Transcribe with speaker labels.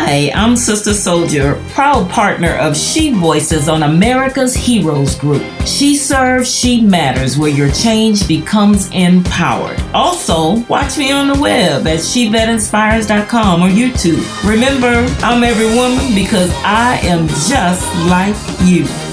Speaker 1: Hi, I'm Sister Soldier, proud partner of She Voices on America's Heroes Group. She serves, she matters, where your change becomes empowered. Also, watch me on the web at SheVetInspires.com or YouTube. Remember, I'm every woman because I am just like you.